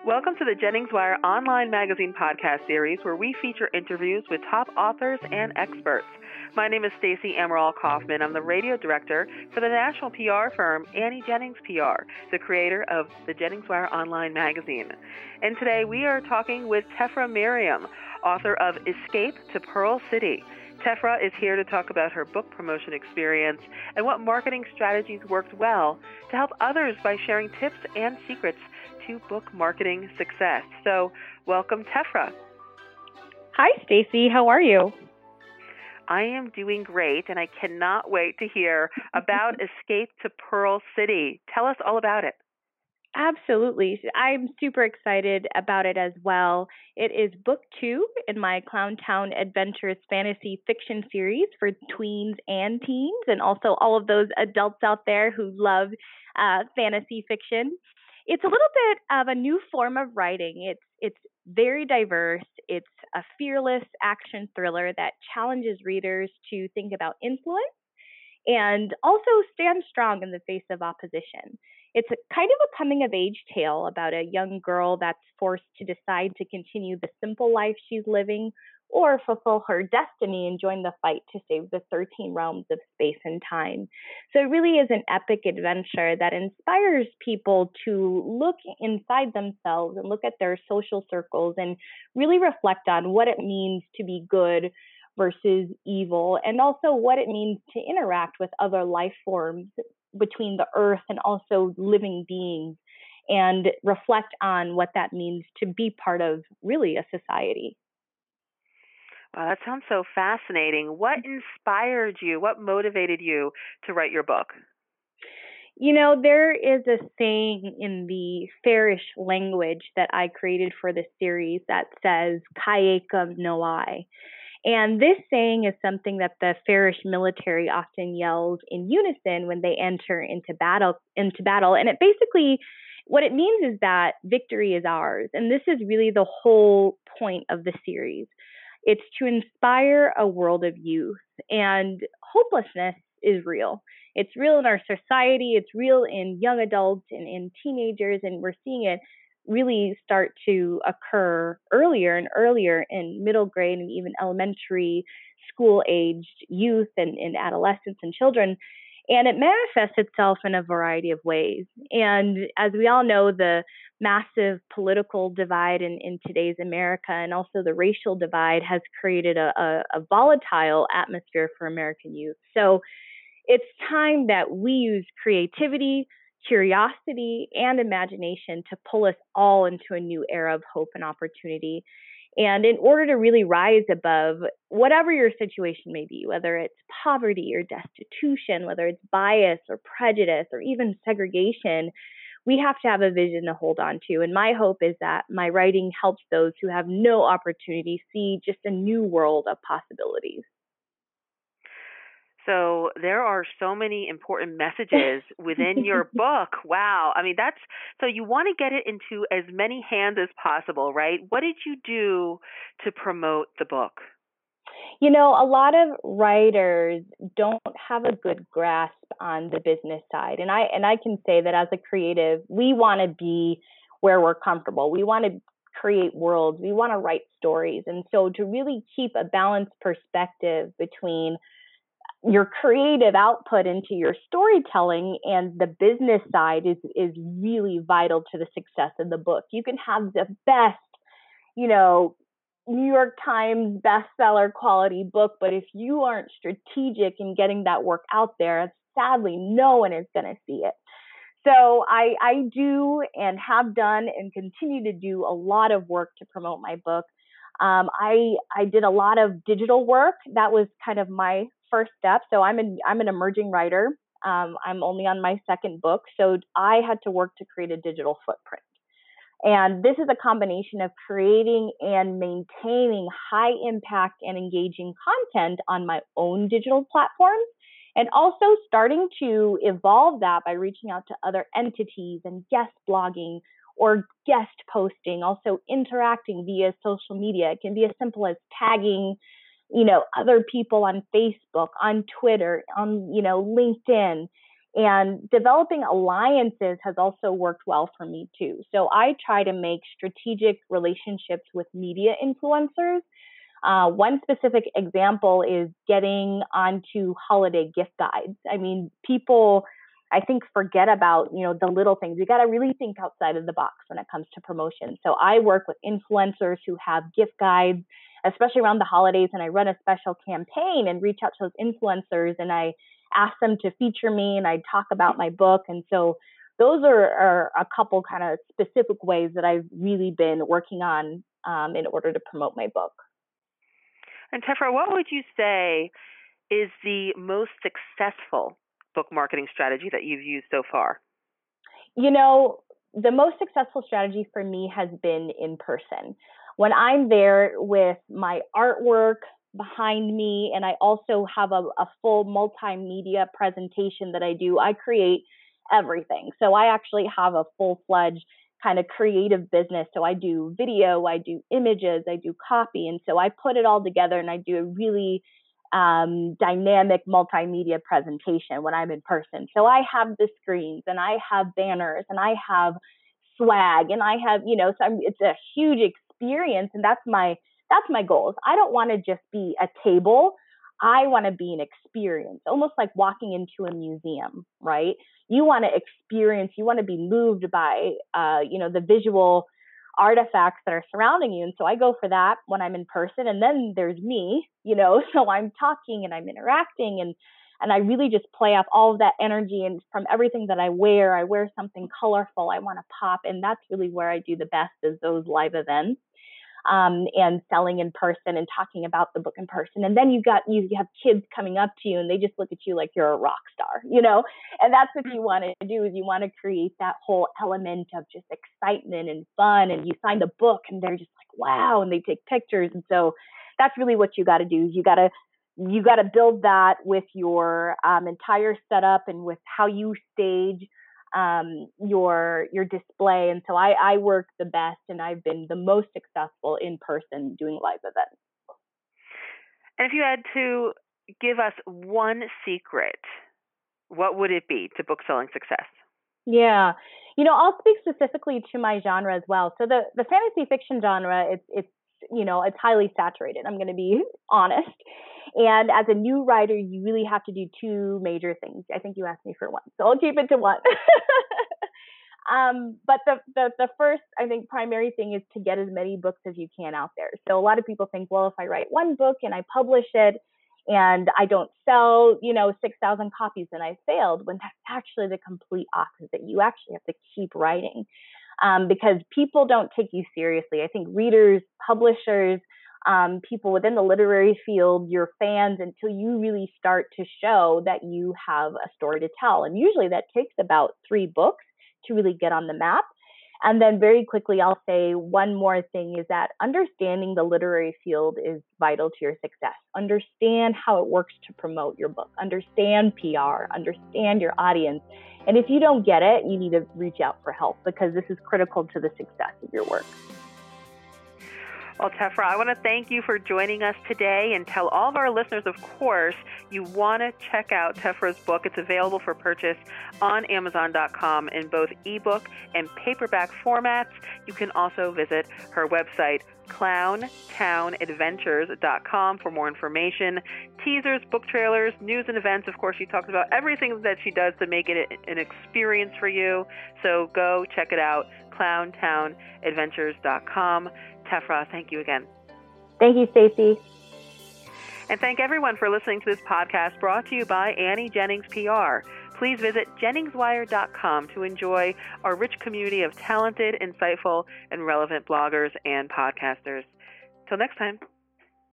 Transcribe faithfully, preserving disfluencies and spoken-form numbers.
Welcome to the Jennings Wire Online Magazine podcast series, where we feature interviews with top authors and experts. My name is Stacey Amaral Kaufman. I'm the radio director for the national P R firm Annie Jennings P R, the creator of the Jennings Wire Online Magazine. And today we are talking with Tefra Miriam, author of Escape to Pearl City. Tefra is here to talk about her book promotion experience and what marketing strategies worked well to help others by sharing tips and secrets to book marketing success. So, welcome, Tefra. Hi, Stacey. How are you? I am doing great, and I cannot wait to hear about Escape to Pearl City. Tell us all about it. Absolutely. I'm super excited about it as well. It is book two in my Clowntown Adventures fantasy fiction series for tweens and teens, and also all of those adults out there who love uh, fantasy fiction. It's a little bit of a new form of writing. It's it's very diverse. It's a fearless action thriller that challenges readers to think about influence and also stand strong in the face of opposition. It's a kind of a coming-of-age tale about a young girl that's forced to decide to continue the simple life she's living or fulfill her destiny and join the fight to save the thirteen realms of space and time. So it really is an epic adventure that inspires people to look inside themselves and look at their social circles and really reflect on what it means to be good versus evil, and also what it means to interact with other life forms between the earth and also living beings, and reflect on what that means to be part of really a society. Wow, that sounds so fascinating. What inspired you? What motivated you to write your book? You know, there is a saying in the Farish language that I created for this series that says, Kayekam Noai. And this saying is something that the Farish military often yells in unison when they enter into battle, into battle. And it basically, what it means is that victory is ours. And this is really the whole point of the series. It's to inspire a world of youth, and hopelessness is real. It's real in our society. It's real in young adults and in teenagers, and we're seeing it really start to occur earlier and earlier in middle grade and even elementary school-aged youth and, and adolescents and children. And it manifests itself in a variety of ways. And as we all know, the massive political divide in, in today's America and also the racial divide has created a, a, a volatile atmosphere for American youth. So it's time that we use creativity, curiosity, and imagination to pull us all into a new era of hope and opportunity. And in order to really rise above whatever your situation may be, whether it's poverty or destitution, whether it's bias or prejudice or even segregation, we have to have a vision to hold on to. And my hope is that my writing helps those who have no opportunity see just a new world of possibilities. So there are so many important messages within your book. Wow. I mean, that's, so you want to get it into as many hands as possible, right? What did you do to promote the book? You know, a lot of writers don't have a good grasp on the business side. And I, and I can say that as a creative, we want to be where we're comfortable. We want to create worlds. We want to write stories. And so to really keep a balanced perspective between your creative output into your storytelling and the business side is is really vital to the success of the book. You can have the best, you know, New York Times bestseller quality book, but if you aren't strategic in getting that work out there, sadly, no one is going to see it. So I, I do and have done and continue to do a lot of work to promote my book. Um, I I did a lot of digital work. That was kind of my first step. So I'm an I'm an emerging writer. Um, I'm only on my second book, so I had to work to create a digital footprint. And this is a combination of creating and maintaining high impact and engaging content on my own digital platforms, and also starting to evolve that by reaching out to other entities and guest blogging or guest posting, also interacting via social media. It can be as simple as tagging, you know, other people on Facebook, on Twitter, on, you know, LinkedIn. And developing alliances has also worked well for me too. So I try to make strategic relationships with media influencers. Uh, one specific example is getting onto holiday gift guides. I mean, people, I think, forget about, you know, the little things. You got to really think outside of the box when it comes to promotion. So I work with influencers who have gift guides, especially around the holidays, and I run a special campaign and reach out to those influencers, and I ask them to feature me, and I talk about my book. And so those are, are a couple kind of specific ways that I've really been working on um, in order to promote my book. And Tefra, what would you say is the most successful book marketing strategy that you've used so far? You know, the most successful strategy for me has been in person. When I'm there with my artwork behind me, and I also have a, a full multimedia presentation that I do, I create everything. So I actually have a full-fledged kind of creative business. So I do video, I do images, I do copy. And so I put it all together and I do a really um, dynamic multimedia presentation when I'm in person. So I have the screens and I have banners and I have swag and I have, you know, so I'm, it's a huge experience. And that's my, that's my goal. I don't want to just be a table. I want to be an experience, almost like walking into a museum, right? You want to experience, you want to be moved by, uh, you know, the visual artifacts that are surrounding you. And so I go for that when I'm in person. And then there's me, you know, so I'm talking and I'm interacting and, and I really just play off all of that energy. And from everything that I wear, I wear something colorful. I want to pop. And that's really where I do the best, is those live events. Um, and selling in person and talking about the book in person. And then you got, you have kids coming up to you and they just look at you like you're a rock star, you know, and that's what you want to do, is you want to create that whole element of just excitement and fun. And you sign the book and they're just like, wow. And they take pictures. And so that's really what you got to do, is you got to, you got to build that with your um, entire setup and with how you stage Um, your your display. And so I, I work the best and I've been the most successful in person doing live events. And if you had to give us one secret, what would it be to book selling success? Yeah. You know, I'll speak specifically to my genre as well. So the, the fantasy fiction genre, it's, it's, you know, it's highly saturated. I'm going to be honest. And as a new writer, you really have to do two major things. I think you asked me for one, so I'll keep it to one. um, but the, the the first, I think, primary thing is to get as many books as you can out there. So a lot of people think, well, if I write one book and I publish it and I don't sell, you know, six thousand copies, then I failed, when that's actually the complete opposite. You actually have to keep writing um, because people don't take you seriously. I think readers, publishers, Um, people within the literary field, your fans, until you really start to show that you have a story to tell. And usually that takes about three books to really get on the map. And then very quickly, I'll say one more thing, is that understanding the literary field is vital to your success. Understand how it works to promote your book. Understand P R. Understand your audience. And if you don't get it, you need to reach out for help, because this is critical to the success of your work. Well, Tefra, I want to thank you for joining us today, and tell all of our listeners, of course, you want to check out Tefra's book. It's available for purchase on Amazon dot com in both ebook and paperback formats. You can also visit her website, clown town adventures dot com, for more information, teasers, book trailers, news and events. Of course, she talks about everything that she does to make it an experience for you. So go check it out, clown town adventures dot com. Tefra, thank you again. Thank you, Stacey. And thank everyone for listening to this podcast, brought to you by Annie Jennings P R. Please visit jennings wire dot com to enjoy our rich community of talented, insightful, and relevant bloggers and podcasters. Till next time.